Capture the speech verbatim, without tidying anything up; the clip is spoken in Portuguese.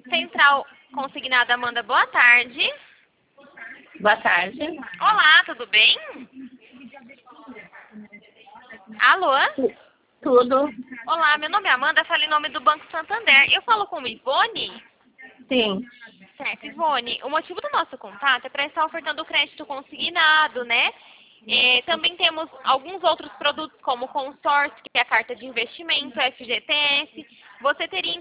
Central Consignada Amanda, boa tarde. Boa tarde. Olá, tudo bem? Alô? Tudo? Olá, meu nome é Amanda, falo em nome do Banco Santander. Eu falo com Ivone? Sim. Certo, Ivone. O motivo do nosso contato é para estar ofertando crédito consignado, né? É, também temos alguns outros produtos como o consórcio, que é a carta de investimento, F G T S. Você teria